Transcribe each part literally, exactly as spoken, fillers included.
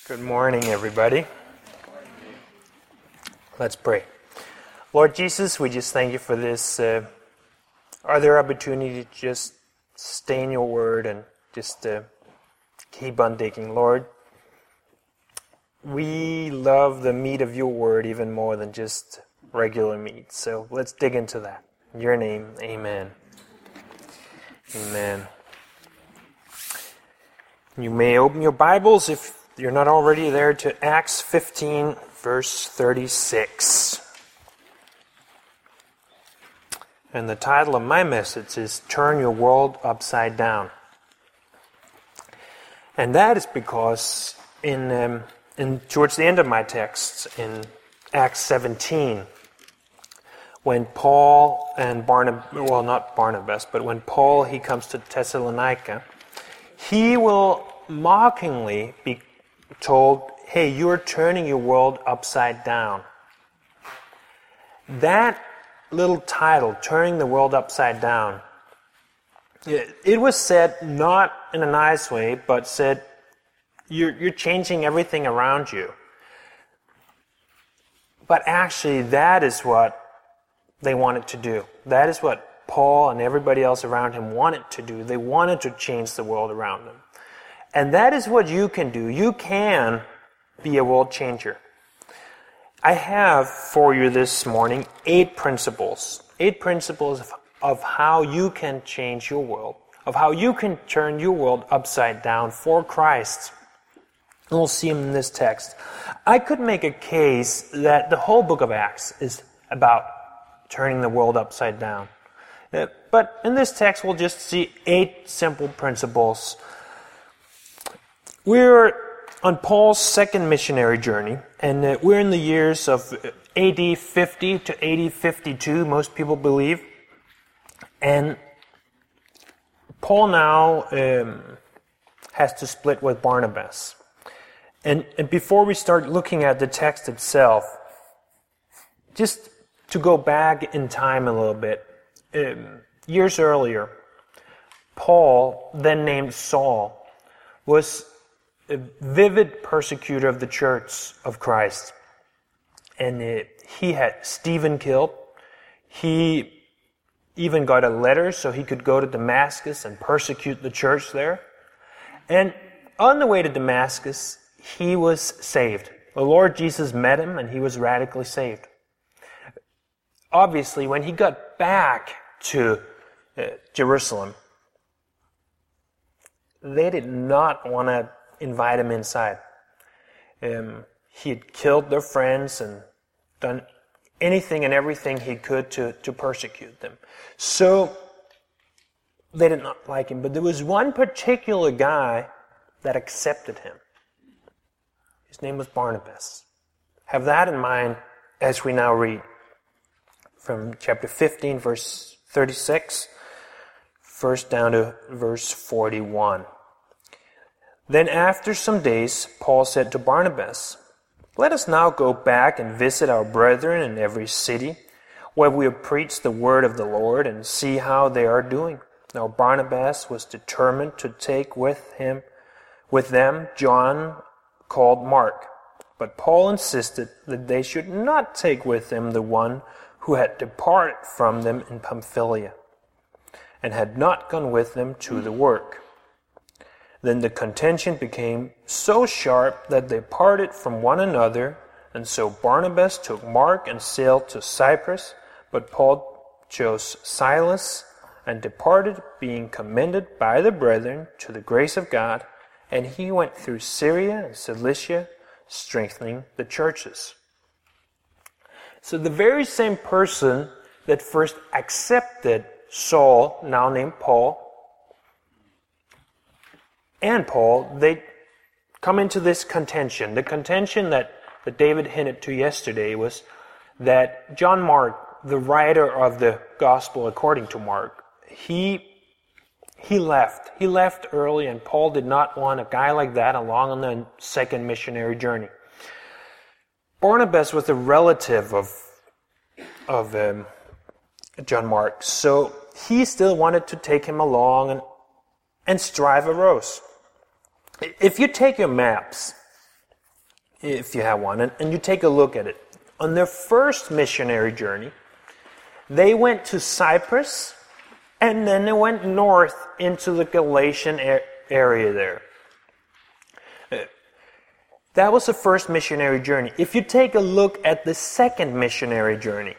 Good morning, everybody. Let's pray. Lord Jesus, we just thank you for this uh, other opportunity to just stay in your word and just uh, keep on digging. Lord, we love the meat of your word even more than just regular meat. So let's dig into that. In your name, amen. Amen. You may open your Bibles, if you're not already there, to Acts fifteen, verse thirty-six. And the title of my message is Turn Your World Upside Down. And that is because in, um, in towards the end of my text, in Acts seventeen, when Paul and Barnabas, well, not Barnabas, but when Paul, he comes to Thessalonica, he will mockingly be told, hey, you're turning your world upside down. That little title, Turning the World Upside Down, it, it was said not in a nice way, but said, you're, you're changing everything around you. But actually, that is what they wanted to do. That is what Paul and everybody else around him wanted to do. They wanted to change the world around them. And that is what you can do. You can be a world changer. I have for you this morning eight principles. Eight principles of, of how you can change your world. Of how you can turn your world upside down for Christ. And we'll see them in this text. I could make a case that the whole book of Acts is about turning the world upside down. Uh, but in this text, we'll just see eight simple principles. We're on Paul's second missionary journey, and uh, we're in the years of A D fifty to A D fifty-two, most people believe. And Paul now um, has to split with Barnabas. And, and before we start looking at the text itself, just to go back in time a little bit, um, years earlier, Paul, then named Saul, was a vivid persecutor of the church of Christ. And uh, he had Stephen killed. He even got a letter so he could go to Damascus and persecute the church there. And on the way to Damascus, he was saved. The Lord Jesus met him and he was radically saved. Obviously, when he got back to uh, Jerusalem, they did not want to invite him inside. Um, he had killed their friends and done anything and everything he could to, to persecute them. So, they did not like him. But there was one particular guy that accepted him. His name was Barnabas. Have that in mind as we now read from chapter fifteen, verse thirty-six, first down to verse forty-one. Then after some days, Paul said to Barnabas, let us now go back and visit our brethren in every city where we have preached the word of the Lord and see how they are doing. Now Barnabas was determined to take with him, with them, John called Mark. But Paul insisted that they should not take with them the one who had departed from them in Pamphylia and had not gone with them to the work. Then the contention became so sharp that they parted from one another, and so Barnabas took Mark and sailed to Cyprus, but Paul chose Silas and departed, being commended by the brethren to the grace of God, and he went through Syria and Cilicia, strengthening the churches. So the very same person that first accepted Saul, now named Paul, and Paul, they come into this contention. The contention that, that David hinted to yesterday was that John Mark, the writer of the Gospel according to Mark, he he left. He left early, and Paul did not want a guy like that along on the second missionary journey. Barnabas was a relative of, of um, John Mark, so he still wanted to take him along, and, and strife arose. If you take your maps if you have one, and, and you take a look at it. On their first missionary journey, they went to Cyprus, and then they went north into the Galatian area there. That was the first missionary journey. If you take a look at the second missionary journey,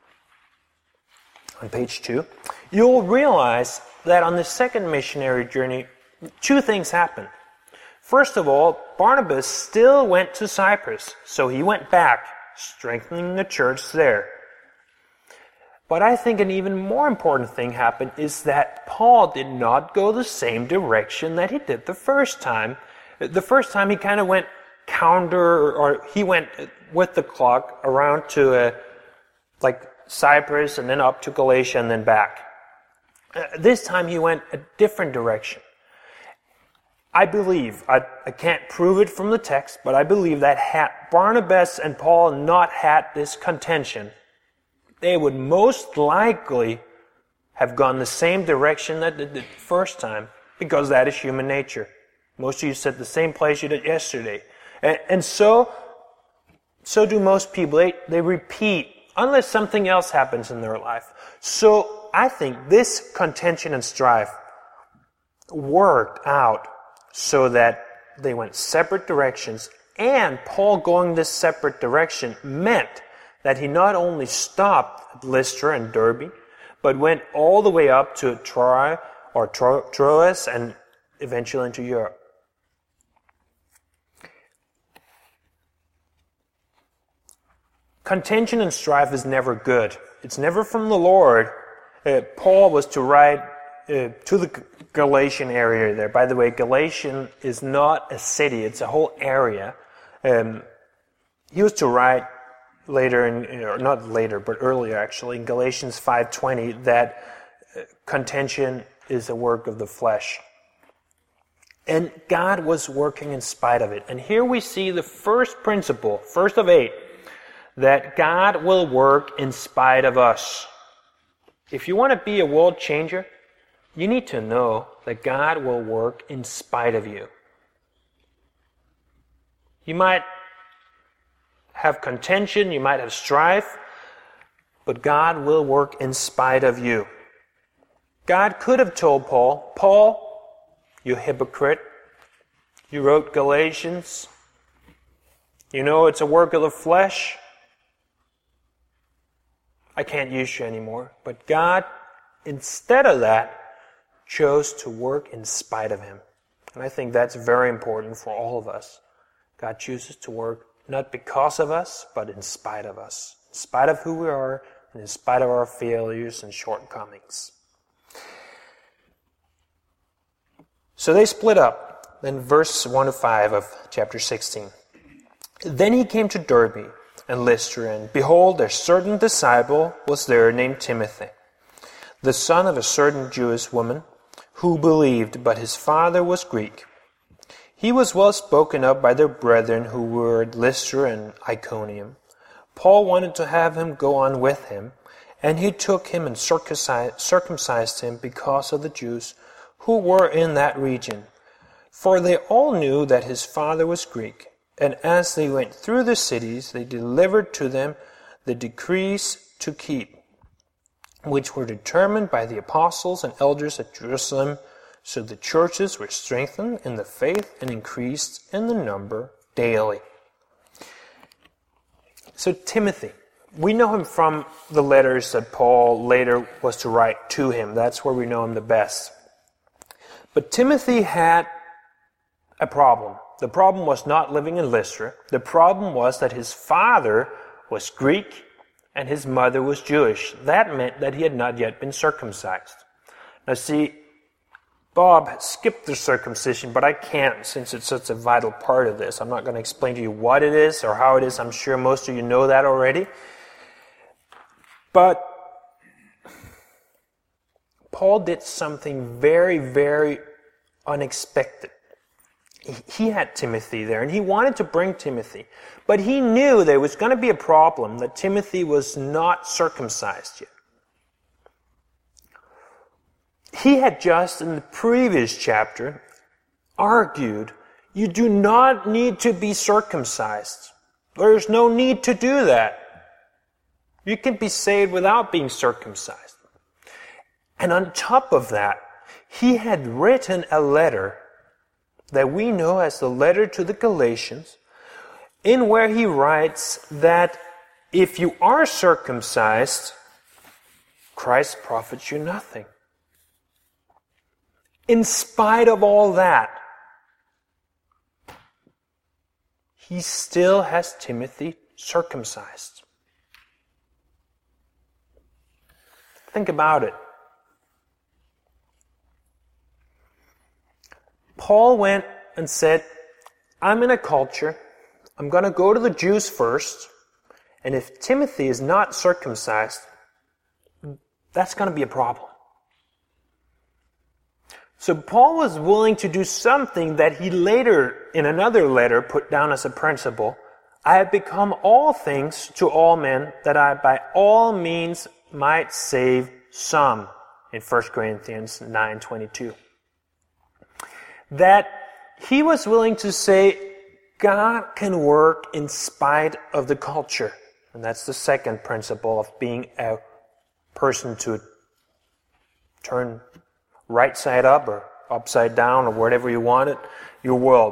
on page two, you'll realize that on the second missionary journey, two things happened. First of all, Barnabas still went to Cyprus, so he went back, strengthening the church there. But I think an even more important thing happened is that Paul did not go the same direction that he did the first time. The first time he kind of went counter, or he went with the clock around to uh, like Cyprus and then up to Galatia and then back. Uh, this time he went a different direction. I believe, I, I can't prove it from the text, but I believe that had Barnabas and Paul not had this contention, they would most likely have gone the same direction that they did the first time, because that is human nature. Most of you said the same place you did yesterday. And, and so, so do most people. They, they repeat, unless something else happens in their life. So I think this contention and strife worked out so that they went separate directions, and Paul going this separate direction meant that he not only stopped at Lystra and Derbe, but went all the way up to Troy or Tro- Troas and eventually into Europe. Contention and strife is never good. It's never from the Lord. Uh, Paul was to write uh, to the Galatian area there. By the way, Galatian is not a city, it's a whole area. Um, he was to write later, in, or not later, but earlier actually, in Galatians five twenty, that contention is a work of the flesh. And God was working in spite of it. And here we see the first principle, first of eight, that God will work in spite of us. If you want to be a world changer, you need to know that God will work in spite of you. You might have contention, you might have strife, but God will work in spite of you. God could have told Paul, Paul, you hypocrite, you wrote Galatians, you know it's a work of the flesh, I can't use you anymore. But God, instead of that, chose to work in spite of him. And I think that's very important for all of us. God chooses to work not because of us, but in spite of us. In spite of who we are, and in spite of our failures and shortcomings. So they split up. Then verse one to five of chapter sixteen. Then he came to Derbe and Lystra, and behold, a certain disciple was there named Timothy, the son of a certain Jewish woman, who believed, but his father was Greek. He was well spoken of by their brethren who were at Lystra and Iconium. Paul wanted to have him go on with him, and he took him and circumcised him because of the Jews who were in that region. For they all knew that his father was Greek. And as they went through the cities, they delivered to them the decrees to keep, which were determined by the apostles and elders at Jerusalem. So the churches were strengthened in the faith and increased in the number daily. So Timothy, we know him from the letters that Paul later was to write to him. That's where we know him the best. But Timothy had a problem. The problem was not living in Lystra. The problem was that his father was Greek and his mother was Jewish. That meant that he had not yet been circumcised. Now see, Bob skipped the circumcision, but I can't since it's such a vital part of this. I'm not going to explain to you what it is or how it is. I'm sure most of you know that already. But Paul did something very, very unexpected. He had Timothy there, and he wanted to bring Timothy. But he knew there was going to be a problem, that Timothy was not circumcised yet. He had just, in the previous chapter, argued, You do not need to be circumcised. There's no need to do that. You can be saved without being circumcised. And on top of that, he had written a letter that we know as the letter to the Galatians, in where he writes that if you are circumcised, Christ profits you nothing. In spite of all that, he still has Timothy circumcised. Think about it. Paul went and said, I'm in a culture, I'm going to go to the Jews first, and if Timothy is not circumcised, that's going to be a problem. So Paul was willing to do something that he later, in another letter, put down as a principle. I have become all things to all men, that I by all means might save some, in First Corinthians nine twenty-two. That he was willing to say, God can work in spite of the culture. And that's the second principle of being a person to turn right side up or upside down or whatever you want it, your world.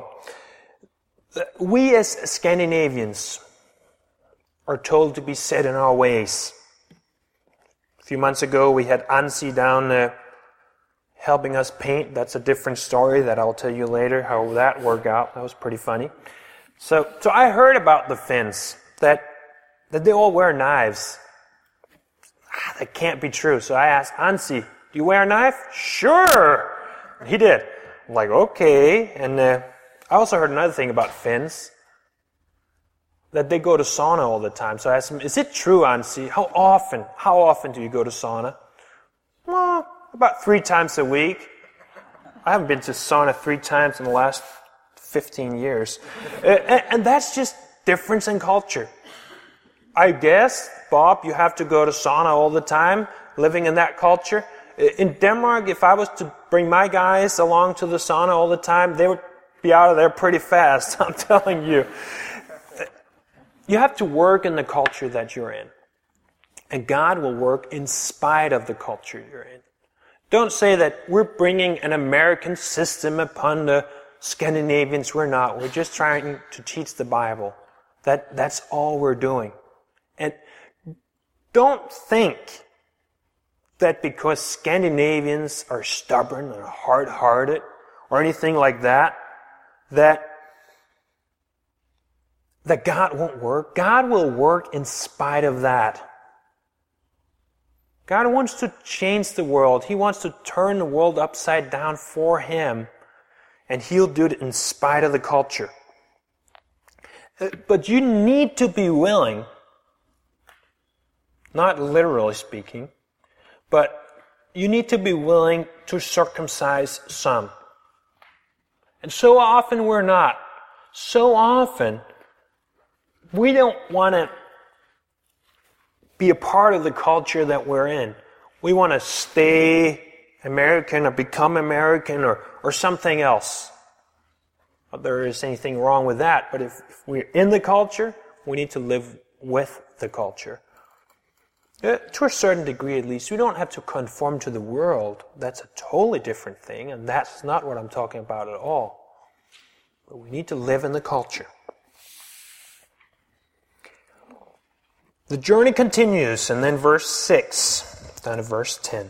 We as Scandinavians are told to be set in our ways. A few months ago we had Ansi down there helping us paint. That's a different story that I'll tell you later how that worked out. That was pretty funny. So, so I heard about the Finns, that, that they all wear knives. Ah, that can't be true. So I asked Ansi, do you wear a knife? Sure! He did. I'm like, okay. And uh, I also heard another thing about Finns, that they go to sauna all the time. So I asked him, is it true, Ansi? How often? How often do you go to sauna? Well, about three times a week. I haven't been to sauna three times in the last fifteen years. Uh, and, and that's just difference in culture. I guess, Bob, you have to go to sauna all the time, living in that culture. In Denmark, if I was to bring my guys along to the sauna all the time, they would be out of there pretty fast, I'm telling you. You have to work in the culture that you're in. And God will work in spite of the culture you're in. Don't say that we're bringing an American system upon the Scandinavians. We're not. We're just trying to teach the Bible. That, that's all we're doing. And don't think that because Scandinavians are stubborn or hard-hearted or anything like that, that, that God won't work. God will work in spite of that. God wants to change the world. He wants to turn the world upside down for Him, and He'll do it in spite of the culture. But you need to be willing, not literally speaking, but you need to be willing to circumcise some. And so often we're not. So often we don't want to be a part of the culture that we're in. We want to stay American or become American or, or something else. Not that there is anything wrong with that, but if, if we're in the culture, we need to live with the culture. Uh, to a certain degree at least. We don't have to conform to the world. That's a totally different thing, and that's not what I'm talking about at all. But we need to live in the culture. The journey continues, and then verse six, down to verse ten.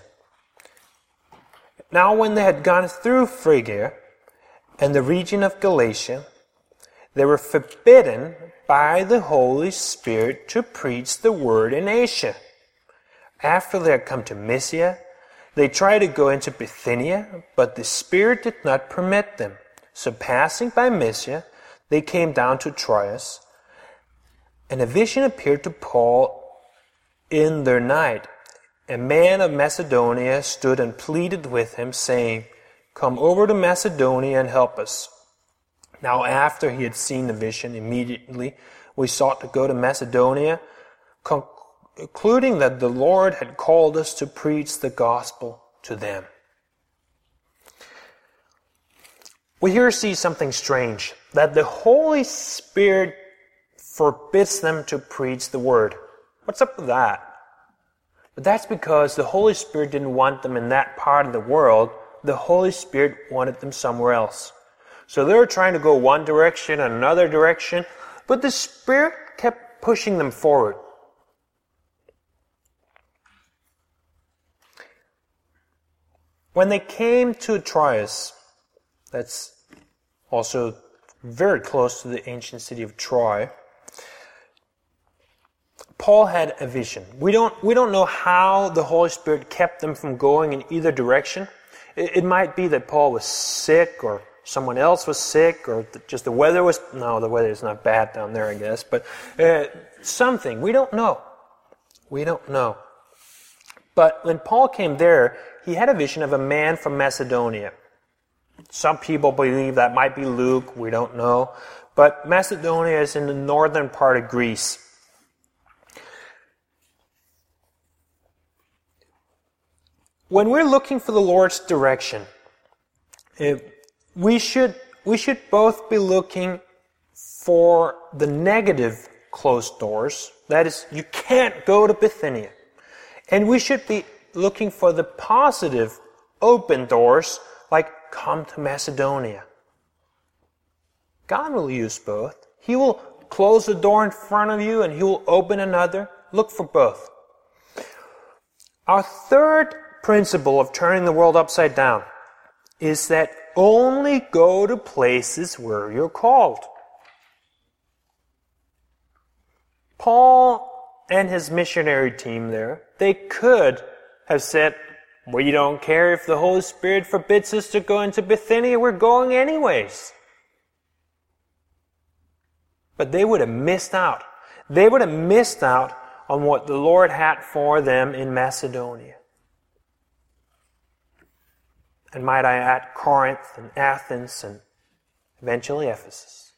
Now when they had gone through Phrygia and the region of Galatia, they were forbidden by the Holy Spirit to preach the word in Asia. After they had come to Mysia, they tried to go into Bithynia, but the Spirit did not permit them. So passing by Mysia, they came down to Troas, and a vision appeared to Paul in their night. A man of Macedonia stood and pleaded with him, saying, "Come over to Macedonia and help us." Now after he had seen the vision, immediately we sought to go to Macedonia, concluding that the Lord had called us to preach the gospel to them. we here see something strange, that the Holy Spirit forbids them to preach the word. What's up with that? But that's because the Holy Spirit didn't want them in that part of the world. The Holy Spirit wanted them somewhere else. So they were trying to go one direction and another direction, but the Spirit kept pushing them forward. When they came to Troas, that's also very close to the ancient city of Troy, Paul had a vision. We don't, we don't know how the Holy Spirit kept them from going in either direction. It, it might be that Paul was sick, or someone else was sick, or just the weather was... No, the weather is not bad down there, I guess. But uh, something. We don't know. We don't know. But when Paul came there, he had a vision of a man from Macedonia. Some people believe that might be Luke. We don't know. But Macedonia is in the northern part of Greece. When we're looking for the Lord's direction, we should we should both be looking for the negative closed doors. That is, you can't go to Bithynia. And we should be looking for the positive open doors, like come to Macedonia. God will use both. He will close the door in front of you and He will open another. Look for both. Our third principle of turning the world upside down is that only go to places where you're called. Paul and his missionary team there, they could have said, we don't care if the Holy Spirit forbids us to go into Bithynia, we're going anyways. But they would have missed out. They would have missed out on what the Lord had for them in Macedonia. And might I add, Corinth and Athens and eventually Ephesus.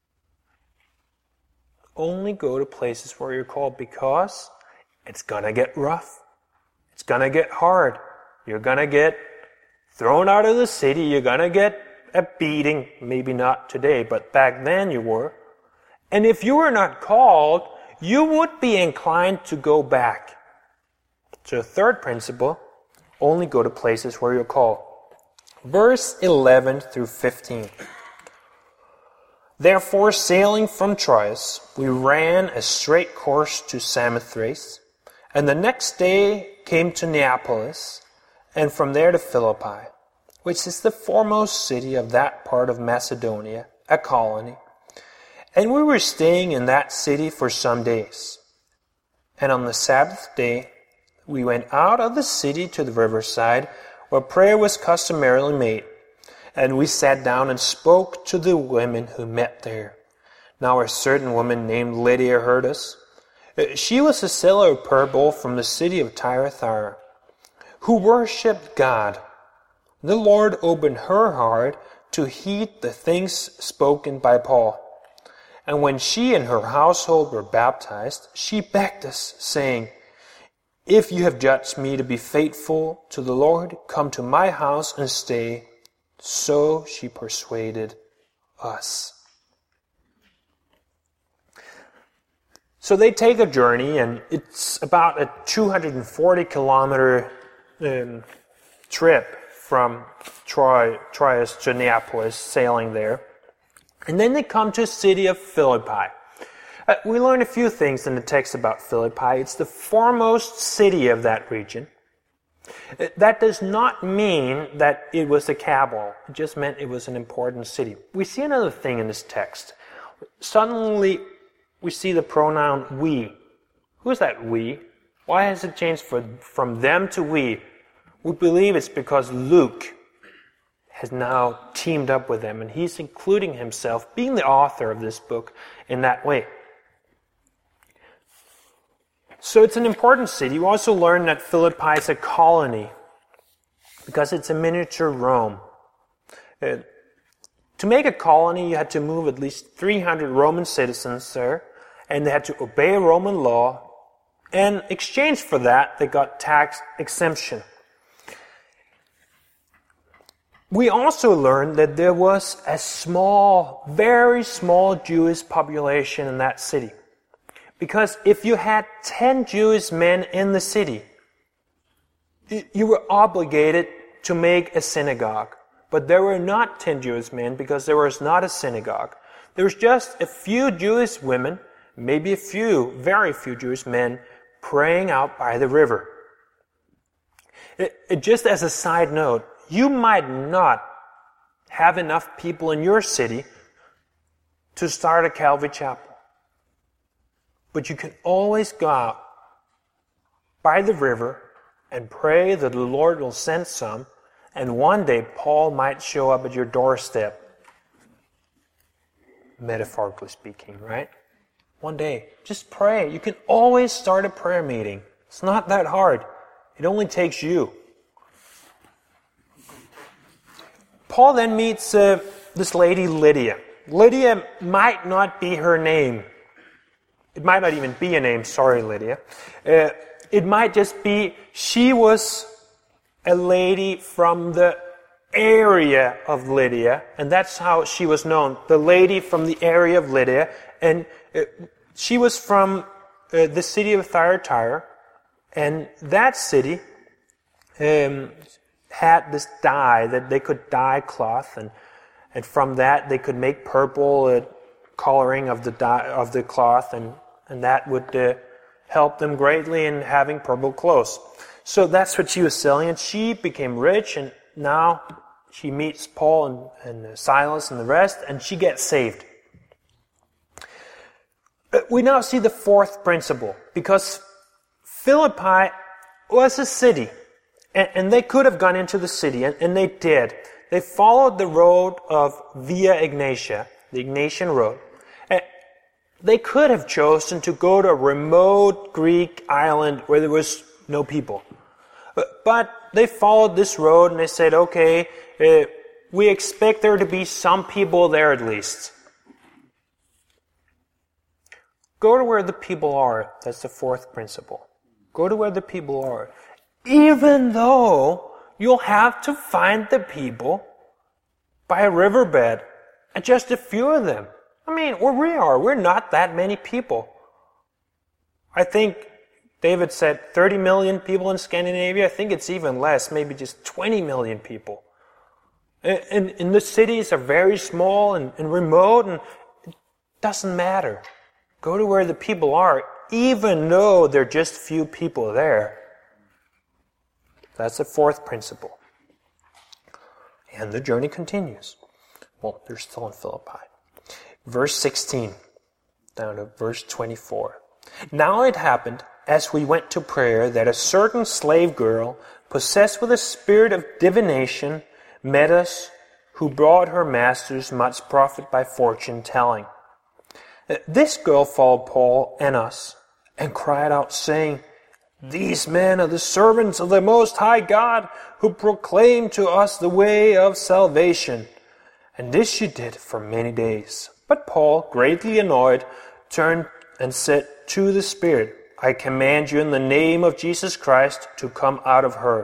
Only go to places where you're called, because it's going to get rough. It's going to get hard. You're going to get thrown out of the city. You're going to get a beating. Maybe not today, but back then you were. And if you were not called, you would be inclined to go back. So the third principle, only go to places where you're called. Verse eleven through fifteen. Therefore, sailing from Troas, we ran a straight course to Samothrace, and the next day came to Neapolis, and from there to Philippi, which is the foremost city of that part of Macedonia, a colony. And we were staying in that city for some days. And on the Sabbath day, we went out of the city to the riverside, where prayer was customarily made. And we sat down and spoke to the women who met there. Now a certain woman named Lydia heard us. She was a seller of purple from the city of Thyatira, who worshipped God. The Lord opened her heart to heed the things spoken by Paul. And when she and her household were baptized, she begged us, saying, if you have judged me to be faithful to the Lord, come to my house and stay. So she persuaded us. So they take a journey, and it's about a two hundred forty kilometer um, trip from Troy, Troas to Neapolis, sailing there. And then they come to the city of Philippi. Uh, we learn a few things in the text about Philippi. It's the foremost city of that region. Uh, that does not mean that it was a capital. It just meant it was an important city. We see another thing in this text. Suddenly, we see the pronoun we. Who's that we? Why has it changed for, from them to we? We believe it's because Luke has now teamed up with them, and he's including himself, being the author of this book, in that way. So it's an important city. We also learn that Philippi is a colony because it's a miniature Rome. Uh, to make a colony, you had to move at least three hundred Roman citizens there, and they had to obey Roman law, and in exchange for that, they got tax exemption. We also learned that there was a small, very small Jewish population in that city. Because if you had ten Jewish men in the city, you were obligated to make a synagogue. But there were not ten Jewish men because there was not a synagogue. There was just a few Jewish women, maybe a few, very few Jewish men praying out by the river. It, it, just as a side note, you might not have enough people in your city to start a Calvary chapel. But you can always go out by the river and pray that the Lord will send some, and one day Paul might show up at your doorstep. Metaphorically speaking, right? One day. Just pray. You can always start a prayer meeting. It's not that hard. It only takes you. Paul then meets uh, this lady Lydia. Lydia might not be her name. It might not even be a name. Sorry, Lydia. Uh, it might just be she was a lady from the area of Lydia, and that's how she was known. The lady from the area of Lydia, and uh, she was from uh, the city of Thyatira, and that city um, had this dye that they could dye cloth, and and from that they could make purple uh, coloring of the dye, of the cloth, and and that would uh, help them greatly in having purple clothes. So that's what she was selling, and she became rich, and now she meets Paul and, and Silas and the rest, and she gets saved. We now see the fourth principle, because Philippi was a city, and, and they could have gone into the city, and, and they did. They followed the road of Via Egnatia, the Ignatian road. And they could have chosen to go to a remote Greek island where there was no people. But, but they followed this road, and they said, okay, uh, we expect there to be some people there at least. Go to where the people are. That's the fourth principle. Go to where the people are. Even though you'll have to find the people by a riverbed, and just a few of them. I mean, where we are, we're not that many people. I think David said thirty million people in Scandinavia. I think it's even less, maybe just twenty million people. And, and, and the cities are very small and, and remote, and it doesn't matter. Go to where the people are, even though there are just few people there. That's the fourth principle. And the journey continues. Well, they're still in Philippi. Verse sixteen, down to verse twenty-four. Now it happened, as we went to prayer, that a certain slave girl, possessed with a spirit of divination, met us, who brought her masters much profit by fortune telling. This girl followed Paul and us, and cried out, saying, These men are the servants of the Most High God, who proclaim to us the way of salvation. And this she did for many days. But Paul, greatly annoyed, turned and said to the Spirit, I command you in the name of Jesus Christ to come out of her.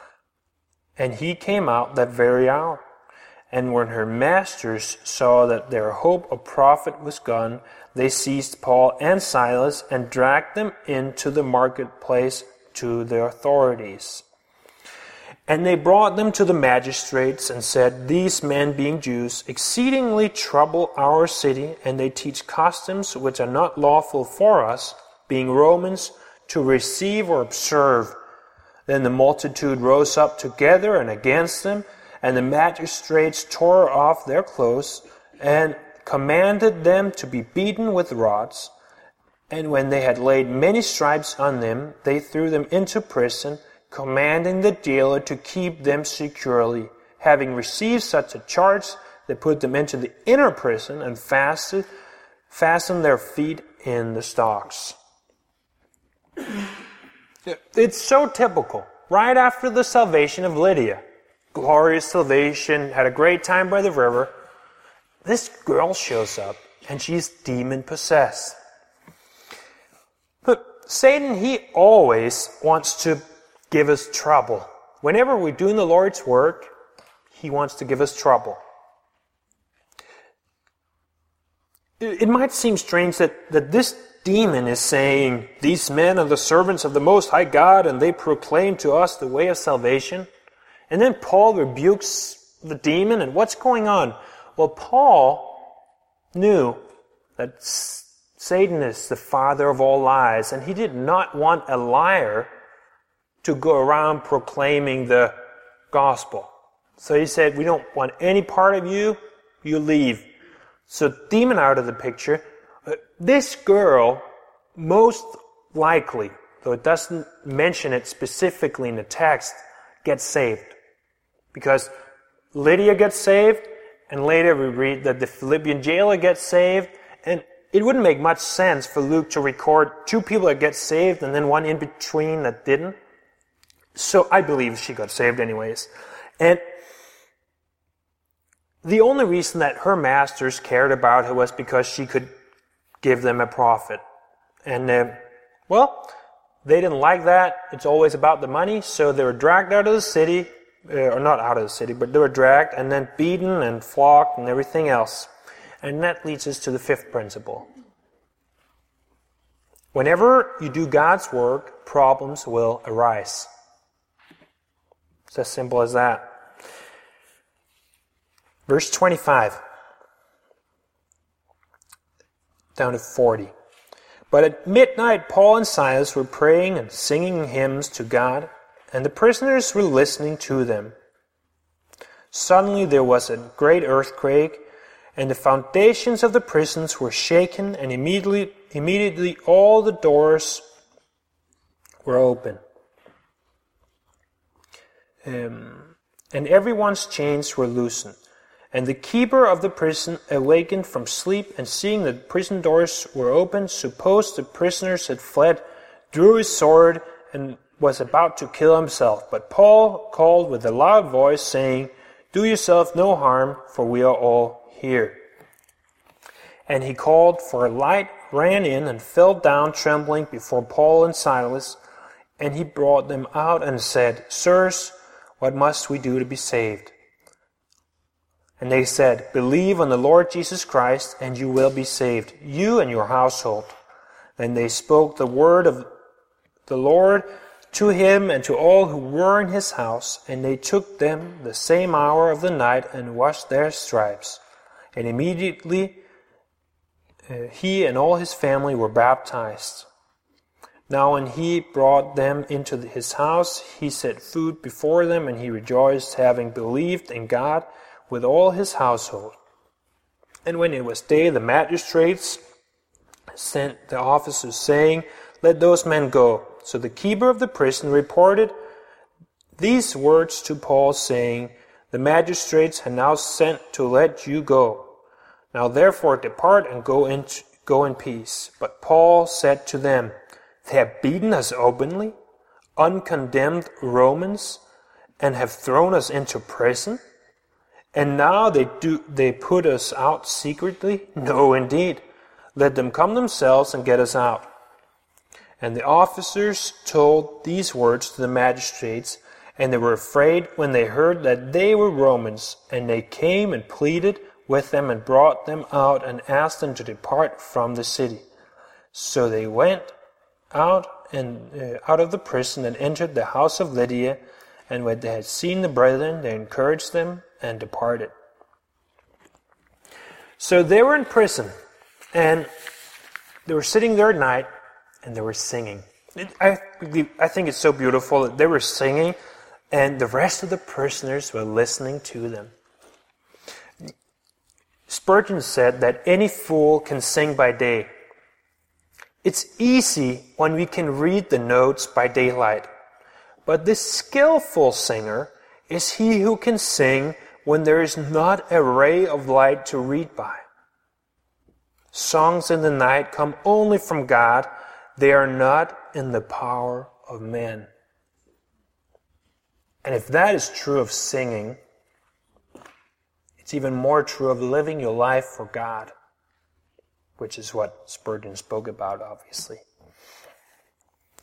And he came out that very hour. And when her masters saw that their hope of profit was gone, they seized Paul and Silas and dragged them into the marketplace to the authorities. And they brought them to the magistrates and said, These men, being Jews, exceedingly trouble our city, and they teach customs which are not lawful for us, being Romans, to receive or observe. Then the multitude rose up together and against them, and the magistrates tore off their clothes and commanded them to be beaten with rods. And when they had laid many stripes on them, they threw them into prison, commanding the jailer to keep them securely. Having received such a charge, they put them into the inner prison and fasted, fastened their feet in the stocks. It's so typical. Right after the salvation of Lydia, glorious salvation, had a great time by the river, this girl shows up, and she's demon-possessed. But Satan, he always wants to give us trouble. Whenever we're doing the Lord's work, he wants to give us trouble. It might seem strange that, that this demon is saying, these men are the servants of the Most High God, and they proclaim to us the way of salvation. And then Paul rebukes the demon, and what's going on? Well, Paul knew that Satan is the father of all lies, and he did not want a liar to go around proclaiming the gospel. So he said, we don't want any part of you, you leave. So demon out of the picture. This girl, most likely, though it doesn't mention it specifically in the text, gets saved. Because Lydia gets saved, and later we read that the Philippian jailer gets saved, and it wouldn't make much sense for Luke to record two people that get saved and then one in between that didn't. So I believe she got saved anyways. And the only reason that her masters cared about her was because she could give them a profit. And, uh, well, they didn't like that. It's always about the money. So they were dragged out of the city, uh, or not out of the city, but they were dragged and then beaten and flogged and everything else. And that leads us to the fifth principle. Whenever you do God's work, problems will arise. It's as simple as that. Verse twenty-five, down to forty. But at midnight Paul and Silas were praying and singing hymns to God, and the prisoners were listening to them. Suddenly there was a great earthquake, and the foundations of the prisons were shaken, and immediately, immediately all the doors were open. Um, and everyone's chains were loosened. And the keeper of the prison awakened from sleep, and seeing that prison doors were open, supposed the prisoners had fled, drew his sword, and was about to kill himself. But Paul called with a loud voice, saying, "Do yourself no harm, for we are all here." And he called for a light, ran in, and fell down trembling before Paul and Silas. And he brought them out and said, "Sirs, what must we do to be saved?" And they said, "Believe on the Lord Jesus Christ, and you will be saved, you and your household." Then they spoke the word of the Lord to him and to all who were in his house, and they took them the same hour of the night and washed their stripes. And immediately uh, he and all his family were baptized. Now when he brought them into his house, he set food before them, and he rejoiced, having believed in God, with all his household. And when it was day, the magistrates sent the officers, saying, "Let those men go." So the keeper of the prison reported these words to Paul, saying, "The magistrates have now sent to let you go. Now therefore depart and go in, go in peace." But Paul said to them, "They have beaten us openly, uncondemned Romans, and have thrown us into prison? And now they do they put us out secretly? No, indeed. Let them come themselves and get us out." And the officers told these words to the magistrates, and they were afraid when they heard that they were Romans. And they came and pleaded with them and brought them out and asked them to depart from the city. So they went out and uh, out of the prison and entered the house of Lydia. And when they had seen the brethren, they encouraged them and departed. So they were in prison, and they were sitting there at night, and they were singing. I, I think it's so beautiful that they were singing, and the rest of the prisoners were listening to them. Spurgeon said that any fool can sing by day. It's easy when we can read the notes by daylight. But the skillful singer is he who can sing when there is not a ray of light to read by. Songs in the night come only from God. They are not in the power of men. And if that is true of singing, it's even more true of living your life for God, which is what Spurgeon spoke about, obviously.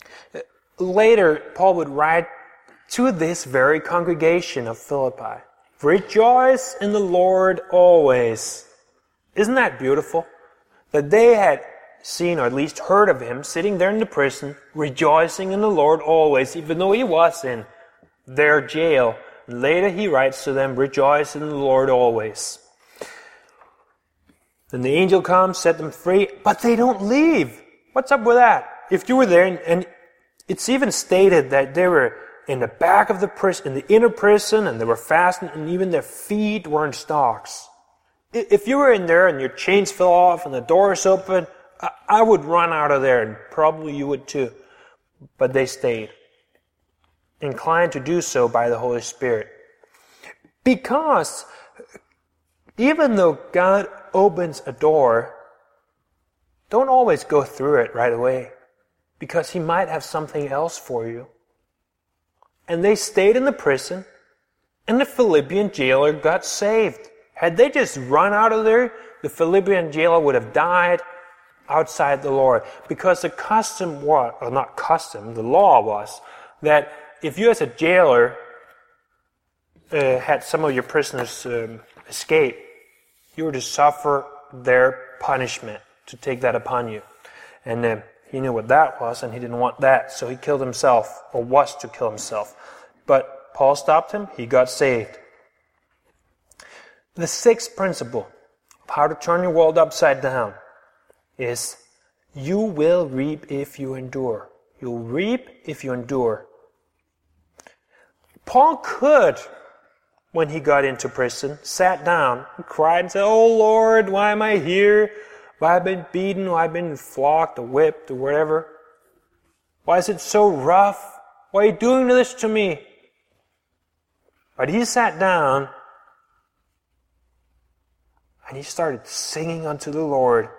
Later, Paul would write to this very congregation of Philippi. Rejoice in the Lord always. Isn't that beautiful? That they had seen, or at least heard of him, sitting there in the prison, rejoicing in the Lord always, even though he was in their jail. Later he writes to them, rejoice in the Lord always. Then the angel comes, set them free, but they don't leave. What's up with that? If you were there, and, and it's even stated that they were in the back of the prison, in the inner prison, and they were fastened, and even their feet were in stocks. If you were in there and your chains fell off and the doors open, I, I would run out of there, and probably you would too. But they stayed, inclined to do so by the Holy Spirit. Because even though God opens a door, don't always go through it right away, because he might have something else for you. And they stayed in the prison, and the Philippian jailer got saved. Had they just run out of there, the Philippian jailer would have died outside the Lord. Because the custom was, or not custom, the law was, that if you as a jailer uh, had some of your prisoners um, escape, you were to suffer their punishment, to take that upon you. And uh, he knew what that was, and he didn't want that, so he killed himself, or was to kill himself. But Paul stopped him, he got saved. The sixth principle of how to turn your world upside down is you will reap if you endure. You'll reap if you endure. Paul could, when he got into prison, sat down and cried and said, "Oh Lord, why am I here? Why have I been beaten? Why have I been flogged or whipped or whatever? Why is it so rough? Why are you doing this to me?" But he sat down and he started singing unto the Lord.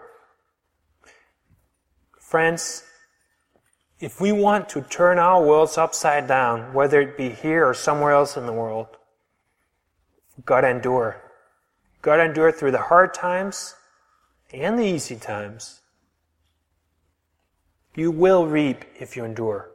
Friends, if we want to turn our worlds upside down, whether it be here or somewhere else in the world, we've got to endure. We've got to endure through the hard times and the easy times. You will reap if you endure.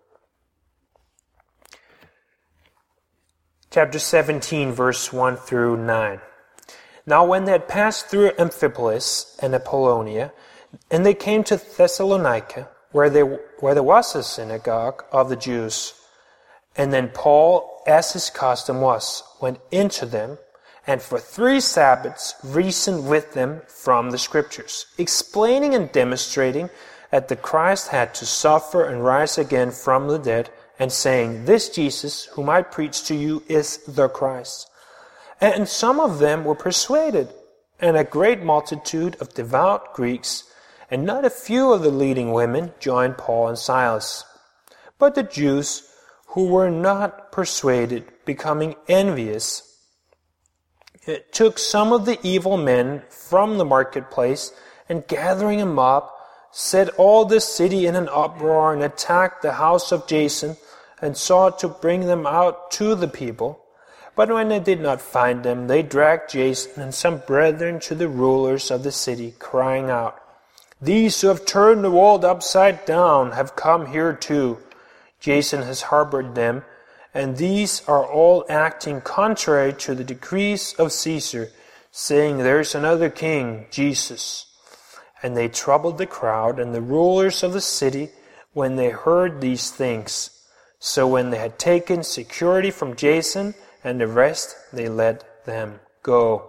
Chapter seventeen, verse one through nine. Now when they had passed through Amphipolis and Apollonia, and they came to Thessalonica, where, they, where there was a synagogue of the Jews, and then Paul, as his custom was, went into them, and for three Sabbaths reasoned with them from the Scriptures, explaining and demonstrating that the Christ had to suffer and rise again from the dead, and saying, "This Jesus, whom I preach to you, is the Christ." And some of them were persuaded, and a great multitude of devout Greeks, and not a few of the leading women joined Paul and Silas. But the Jews, who were not persuaded, becoming envious, took some of the evil men from the marketplace, and gathering them up, set all the city in an uproar, and attacked the house of Jason, and sought to bring them out to the people. But when they did not find them, they dragged Jason and some brethren to the rulers of the city, crying out, "These who have turned the world upside down have come here too. Jason has harbored them, and these are all acting contrary to the decrees of Caesar, saying there is another king, Jesus." And they troubled the crowd and the rulers of the city when they heard these things. So when they had taken security from Jason and the rest, they let them go.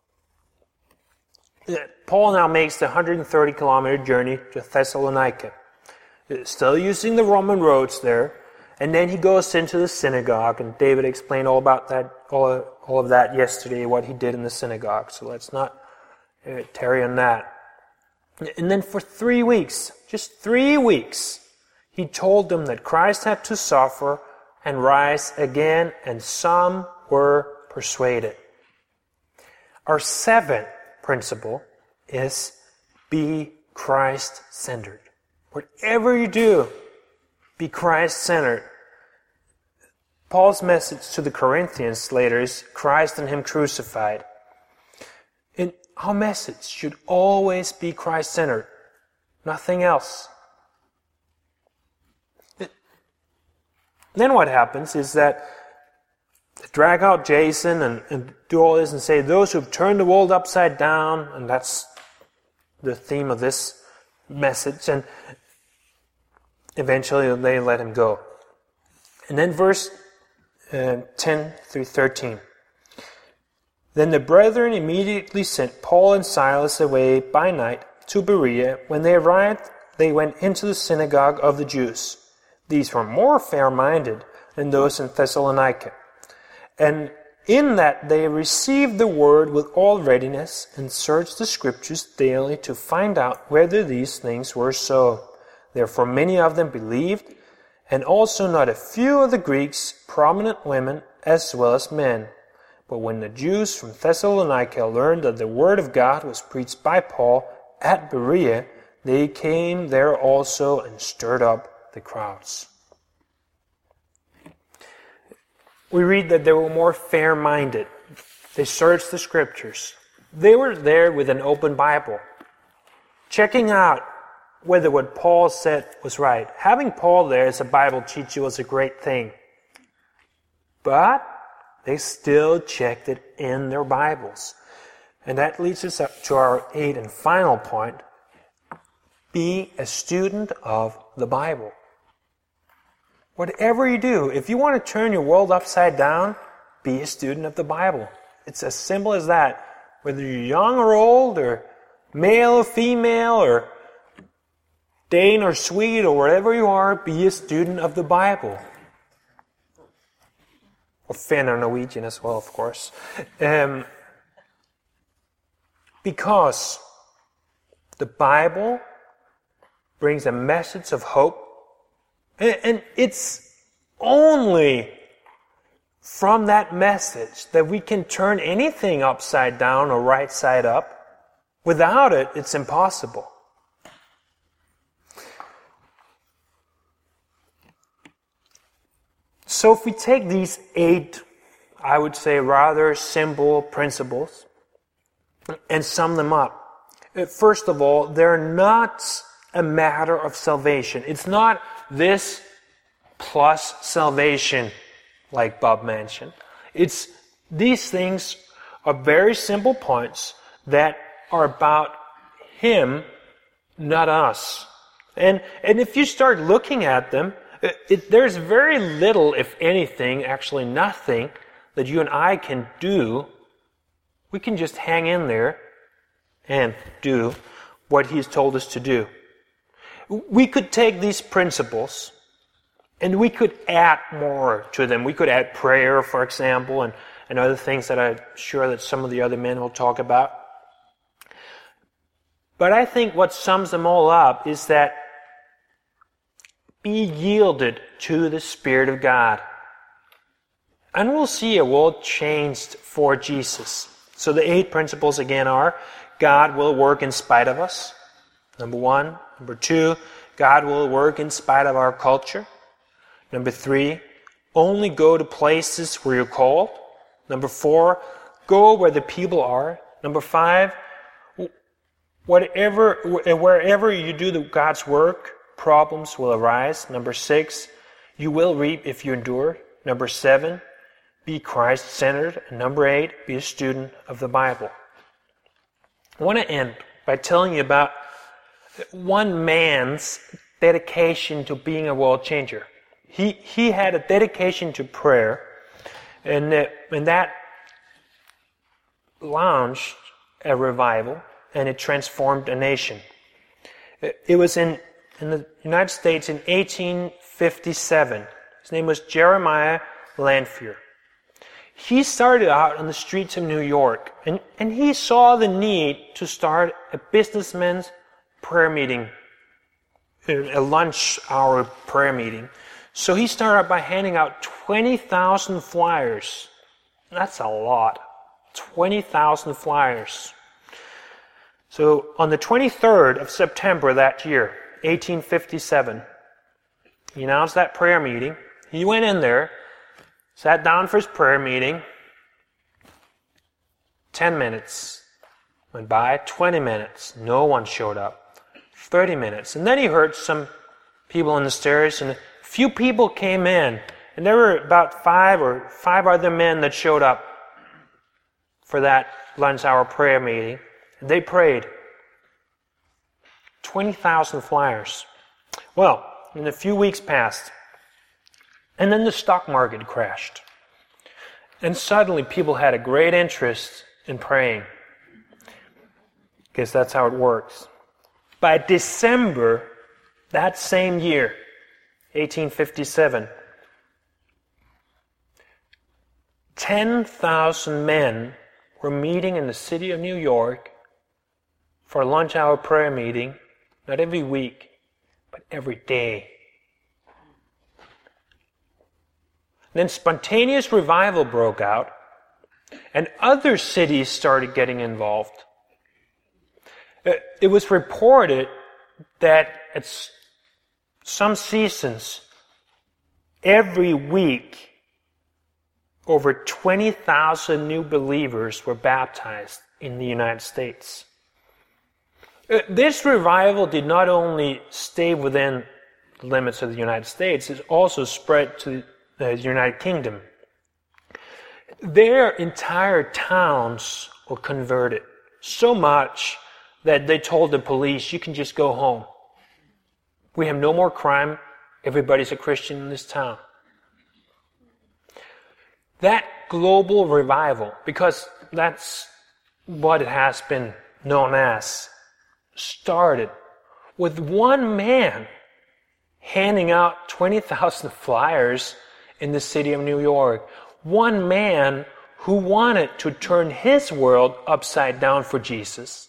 Paul now makes the one hundred thirty kilometer journey to Thessalonica, still using the Roman roads there, and then he goes into the synagogue, and David explained all about that, all of, all of that yesterday, what he did in the synagogue, so let's not uh, tarry on that. And then for three weeks, just three weeks, he told them that Christ had to suffer and rise again, and some were persuaded. Our seventh principle is be Christ-centered. Whatever you do, be Christ-centered. Paul's message to the Corinthians later is Christ and Him crucified. And our message should always be Christ-centered, nothing else. Then what happens is that They drag out Jason and, and do all this and say, those who've turned the world upside down, and that's the theme of this message, and eventually they let him go. And then verse uh, ten through thirteen. Then the brethren immediately sent Paul and Silas away by night to Berea. When they arrived, they went into the synagogue of the Jews. These were more fair-minded than those in Thessalonica. And in that they received the word with all readiness and searched the Scriptures daily to find out whether these things were so. Therefore many of them believed, and also not a few of the Greeks, prominent women as well as men. But when the Jews from Thessalonica learned that the word of God was preached by Paul at Berea, they came there also and stirred up the crowds. We read that they were more fair-minded. They searched the Scriptures. They were there with an open Bible, checking out whether what Paul said was right. Having Paul there as a Bible teacher was a great thing. But they still checked it in their Bibles. And that leads us up to our eighth and final point. Be a student of the Bible. Whatever you do, if you want to turn your world upside down, be a student of the Bible. It's as simple as that. Whether you're young or old, or male or female, or Dane or Swede, or whatever you are, be a student of the Bible. Or Finn or Norwegian as well, of course. Um, because the Bible brings a message of hope. And, and it's only from that message that we can turn anything upside down or right side up. Without it, it's impossible. So if we take these eight, I would say rather simple principles, and sum them up. First of all, they're not a matter of salvation. It's not this plus salvation, like Bob mentioned. It's these things are very simple points that are about Him, not us. And and if you start looking at them, it, it, there's very little, if anything, actually nothing, that you and I can do. We can just hang in there and do what He's told us to do. We could take these principles and we could add more to them. We could add prayer, for example, and, and other things that I'm sure that some of the other men will talk about. But I think what sums them all up is that be yielded to the Spirit of God. And we'll see a world changed for Jesus. So the eight principles again are, God will work in spite of us. Number one. Number two, God will work in spite of our culture. Number three, only go to places where you're called. Number four, go where the people are. Number five, whatever, wherever you do the God's work, problems will arise. Number six, you will reap if you endure. Number seven, be Christ-centered. And number eight, be a student of the Bible. I want to end by telling you about one man's dedication to being a world changer. He he had a dedication to prayer, and, uh, and that launched a revival, and it transformed a nation. It was in, in the United States in eighteen fifty-seven. His name was Jeremiah Lanphier. He started out on the streets of New York, and, and he saw the need to start a businessman's prayer meeting, a lunch hour prayer meeting. So he started by handing out twenty thousand flyers. That's a lot. twenty thousand flyers. So on the twenty-third of September that year, eighteen fifty-seven, he announced that prayer meeting. He went in there, sat down for his prayer meeting. Ten minutes went by, twenty minutes, no one showed up. thirty minutes. And then he heard some people on the stairs, and a few people came in, And there were about five or five other men that showed up for that lunch hour prayer meeting. And they prayed. twenty thousand flyers. Well, and a few weeks passed. And then the stock market crashed. And suddenly people had a great interest in praying. Because that's how it works. By December that same year, eighteen fifty-seven, ten thousand men were meeting in the city of New York for a lunch hour prayer meeting, not every week, but every day. Then spontaneous revival broke out, and other cities started getting involved. It was reported that at some seasons, every week, over twenty thousand new believers were baptized in the United States. This revival did not only stay within the limits of the United States, it also spread to the United Kingdom. Their entire towns were converted, so much that they told the police, you can just go home. We have no more crime. Everybody's a Christian in this town. That global revival, because that's what it has been known as, started with one man handing out twenty thousand flyers in the city of New York. One man who wanted to turn his world upside down for Jesus.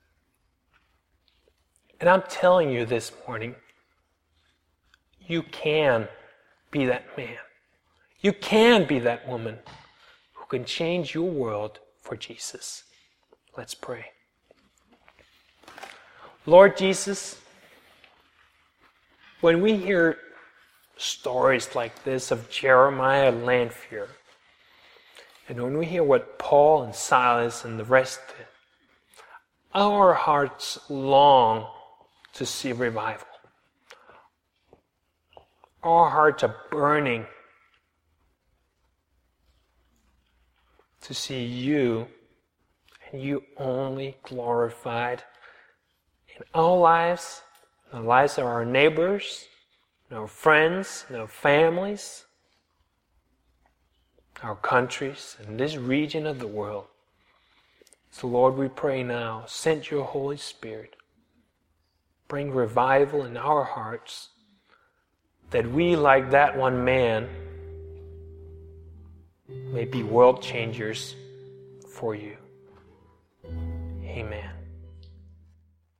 And I'm telling you this morning, you can be that man. You can be that woman who can change your world for Jesus. Let's pray. Lord Jesus, when we hear stories like this of Jeremiah Lanphier, and when we hear what Paul and Silas and the rest did, our hearts long to see revival. Our hearts are burning to see you and you only glorified in our lives, in the lives of our neighbors, in our friends, in our families, our countries, in this region of the world. So Lord, we pray now, send your Holy Spirit. Bring revival in our hearts, that we, like that one man, may be world changers for you. Amen.